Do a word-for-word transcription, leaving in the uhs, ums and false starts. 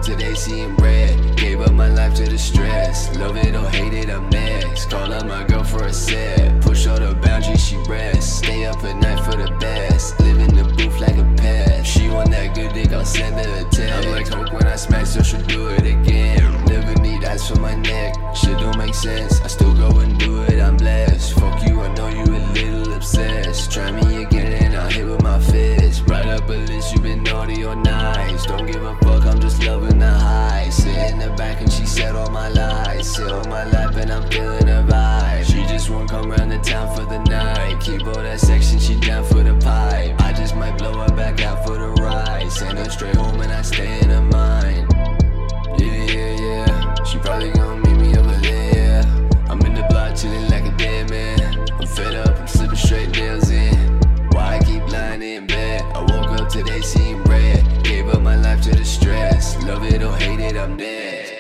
today seeing red. Gave up my life to the stress. Love it or hate it, I'm next. Call up my girl for a set. Push all the boundaries, she rests. Stay up at night for the best. Live in the booth like a pest. She want that good dick, I'll send her a text. I'm like Hulk when I smack, so she'll do it again. Never need ice for my neck. Shit don't make sense. I still go and do it, I'm blessed. Fuck you, I know you a little obsessed. Try me again and I'll hit with my fist. Write up a list, you been naughty or nice. Don't give a fuck, I'm just loving the high. Sit in the back and she said all my lies. Sit on my lap and I'm feeling her vibe. She just won't come round the town for the night. Keep all that section, she down for the pipe. I just might blow her back out for the ride. Send her straight home and I stay in her mind. Yeah, yeah, yeah. She probably gon' meet me over there, yeah. I'm in the block chillin' like a dead man. I'm fed up, I'm slipping straight nails in. Why I keep lying in bed? I woke up today seeing red. Gave up my life to the stress. Love it or hate it, I'm dead.